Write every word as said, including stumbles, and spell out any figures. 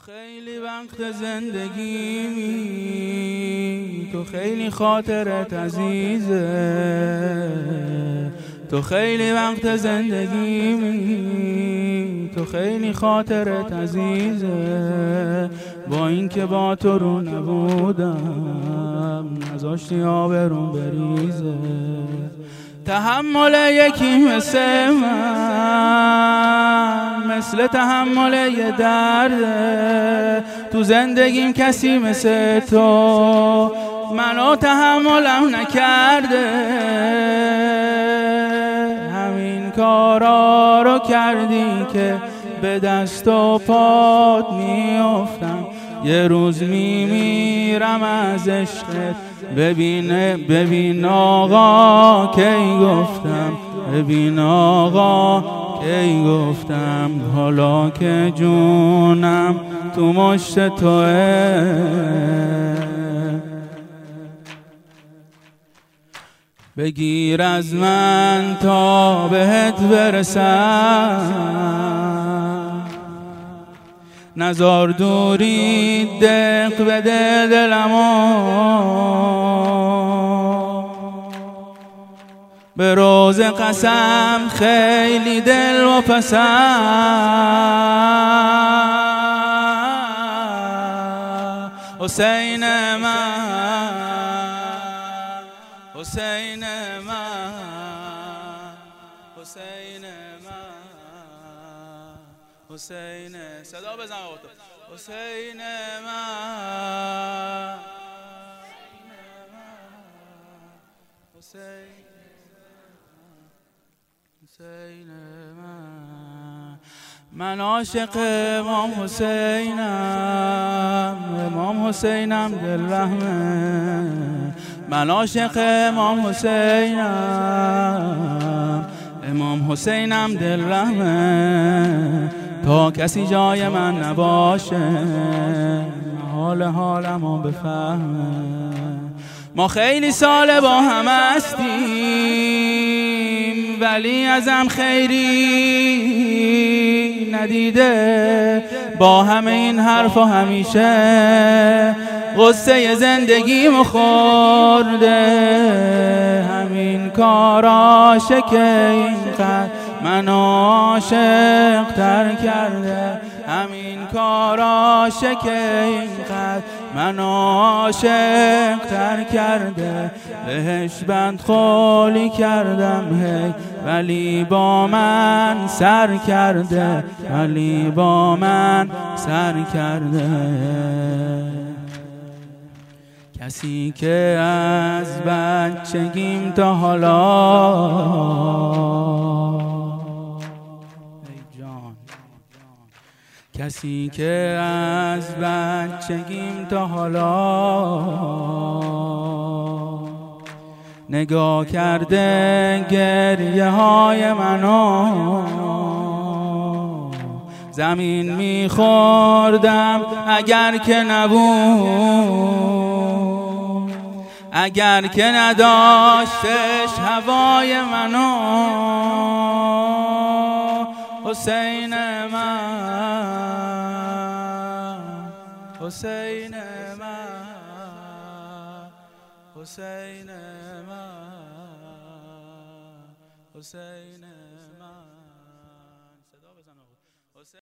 خیلی وقت زندگیمی، تو خیلی خاطرت عزیزه، تو خیلی وقت زندگیمی، تو خیلی خاطرت عزیزه. با اینکه با تو رو نبودم، نذاشتی آبروم بریزه. تحمل یکی مثل من، مثل تحمل یه درده. تو زندگیم کسی مثل تو منو تحملم نکرده. همین کارا رو کردی که به دست و پات میافتم. یه روز میمیرم از عشقت. ببین ببین آقا کی گفتم، ببین آقا کی گفتم. حالا که جونم تو مشت توه، بگیر از من تا بهت برسم. نزار دوری دق بده دلمو، به روز قسم خیلی دل و پسم. حسین من، حسین من، حسین من، حسین. صدا بزن آقا تو. حسین من، حسین، حسین من. من عاشق امام حسینم، امام حسینم دل رحمه. من عاشق امام حسینم، امام حسینم دل رحمه. تا کسی جای من نباشه، حال حالمو بفهمه. ما خیلی سال با هم هستیم، ولی ازم خیری ندیده. با همه این حرفا همیشه غصه زندگیمو خورده. همین کاراشه که اینقدر منو عاشق تر کرده. همین کاراشه که اینقدر منو عاشق تر کرده. بهش بندخولی کردم هی، ولی با من سر کرده، ولی با من سر کرده. کسی که از بچگیم تا حالا، کسی که از بچگیم تا حالا نگاه کرده گریه های منو، زمین میخوردم اگر که نبود، اگر که نداشتش هوای منو. حسین من، حسین من، حسین من، حسین.